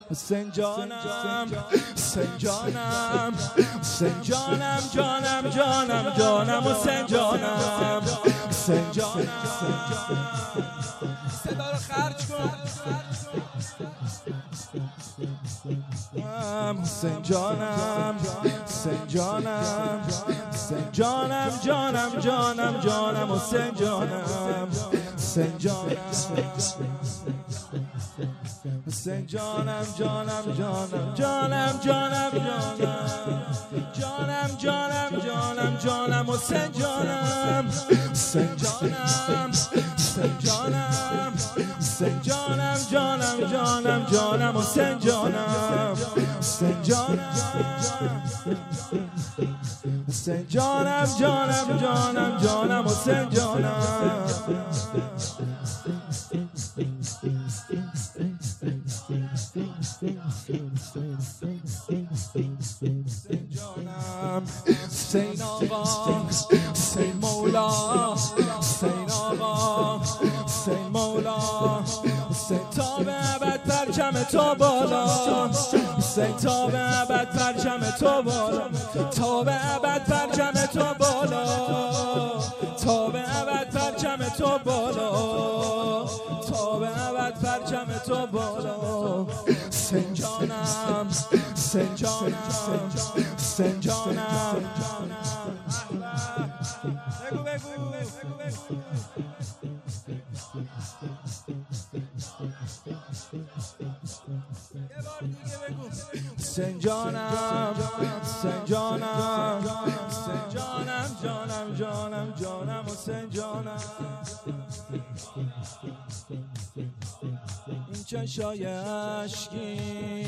حسین جانم حسین جانم حسین جانم جانم جانم جانم حسین جانم حسین جانم صدا رو خرج کن حسین جانم حسین جانم حسین جانم جانم جانم جانم حسین جانم حسین جانم حسین جانم جانم جانم جانم جانم جانم جانم جانم جانم جانم حسین جانم حسین جانم حسین جانم حسین جانم جانم جانم جانم حسین جانم حسین جانم حسین جانم جانم جانم جانم حسین جانم حسین آقا حسین مولا حسین آقا حسین مولا حسین تا به ابد پرچم تو بالا حسین تا به ابد پرچم تو بالا تا به ابد پرچم تو بالا تا به ابد پرچم تو بالا تا به ابد پرچم تو بالا حسین جانم حسین جانم حسین جانم بگو بگو حسین جانم حسین جانم حسین جانم جانم جانم جانم حسین جانم این چشای عشقی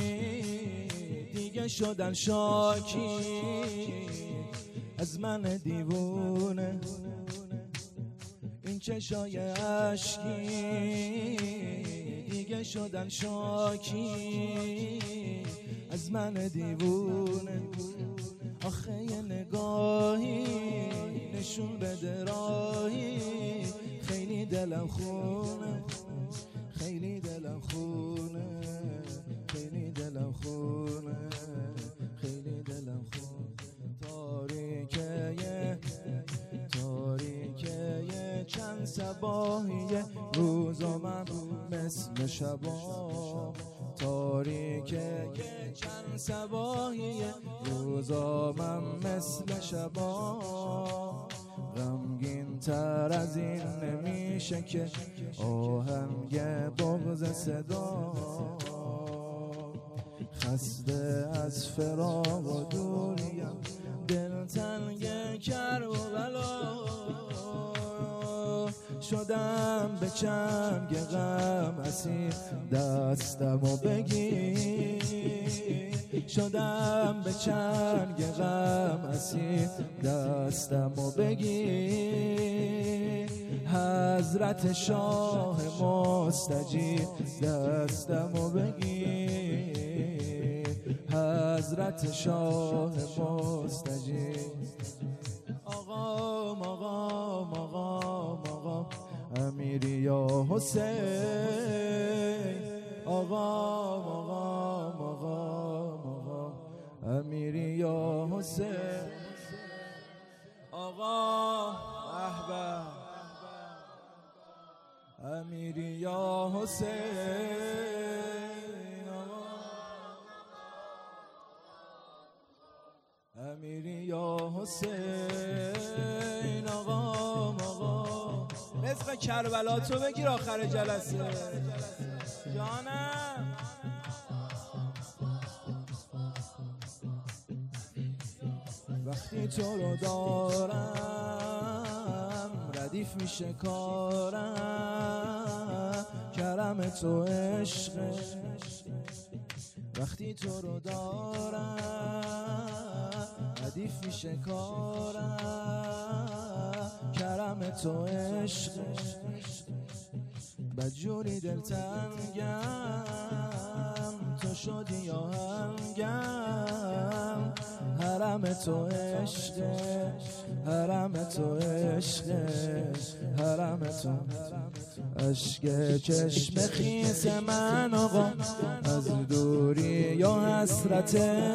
دیگه شدن شاکی از من دیوونه این چشای عشقی دیگه شدن شاکی از من دیوونه آخه یه نگاهی نشون بده راهی خیلی دلم خونه خیلی دلم خونه خیلی دلم خونه خیلی دلم خونه تاریکه چند صباحیه روزا من مثل شبا تاریکه چند صباحیه روزا من مثل شبا غمگین تر از این نمیشه که آهنگ بغض صدا خسته از فراق و دوریم دلتنگ کربلا شدم به چنگ غم اسیر دستمو بگیر شدم به چنگ غم اسیر دستمو بگیر حضرت شاه مستجیر دستمو بگیر حضرت شاه مستجیر آقام آقام آقام آقام امیری یا حسین آقام آقام آقام آقام امیری یا حسین آقا احباب امیری یا حسین امیری یا حسین آقام آقا رزق کربلا تو بگیر آخر جلسه جانم وقتی تو رو دارم ردیف میشه کارم کرم تو عشقه وقتی تو رو دارم ردیف میشه کارم کرم تو عشقه بدجوری دلتنگم تو شدی آهنگم هر حرم تو عشق، حرم تو عشق، حرم تو عشق. چشم خیس من آقا از دوری یا حسرت،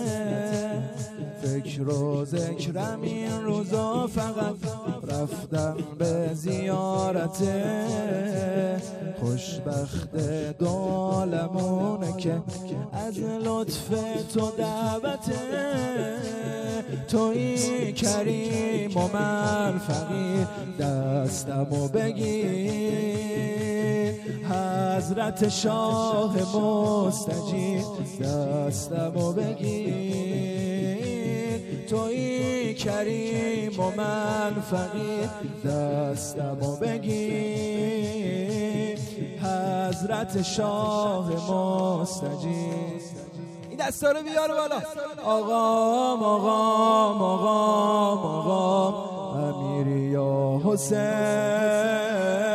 فکر و ذکرم این روزا فقط رفتم به زیارت. خوشبخت دو عالمونه که از لطف تو دعوته. تویی کریم و من فقیر، دستمو بگیر. حضرت شاه مستجیر، دستمو بگیر. تویی کریم و من فقیر، دستمو بگیر. حضرت شاه مستجیر. این دستا رو بیار بالا. آقام آقام آقام آقام امیری یا حسین.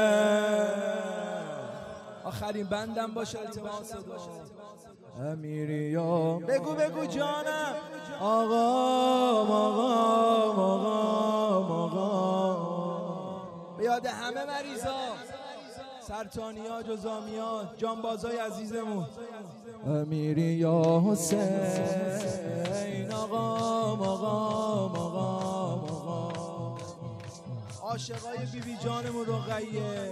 آخرین بندم باشه التماس امیری یا بگو بگو جانم. آقام آقام آقام آقام به یاد همه مریضا، سرطانیا، جزامیا، جانبازای عزیزمون. امیری یا حسین. آقام آقام آقام آقام عاشقای بی بی جانمون رقیه.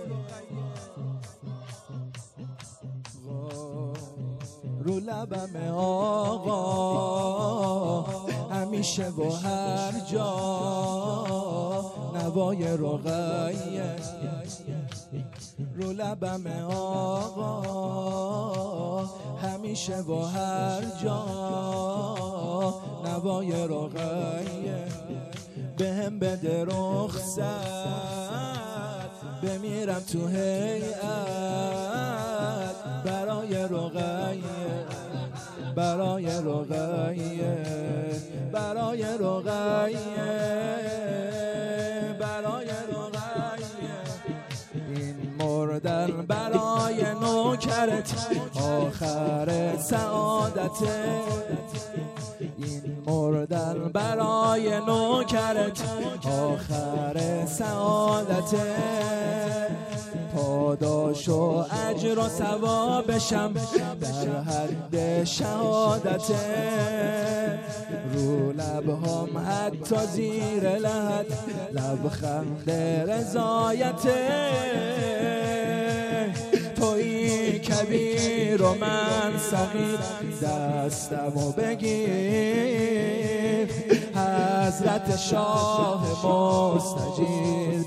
رو لبم آقا همیشه و هر جا نوای رقیه. رو لبم آقا همیشه و هر جا نوای رقیه. بهم بده رخصت بمیرم تو هیئت برای رقیه، برای رقیه، برای رقیه، برای رقیه. این مردن برای نوکرت آخر سعادته. این مردن برای نوکرت آخر سعادته. پاداش و اجر و ثوابشم در حد شهادته. رو لبهام حتی زیر لحد لبخند رضایته. تویی کبیر و من صغیر، دستمو بگیر. حضرت شاه مستجیر،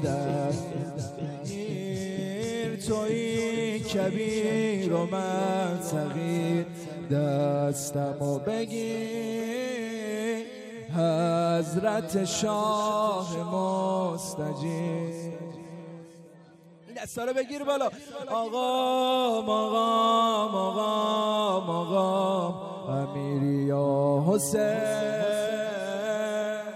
تویی کبیر و من صغیر، دستمو بگیر. حضرت شاه مستجیر. این دستا رو بگیر بالا. آقام آقام آقام آقام امیری یا حسین.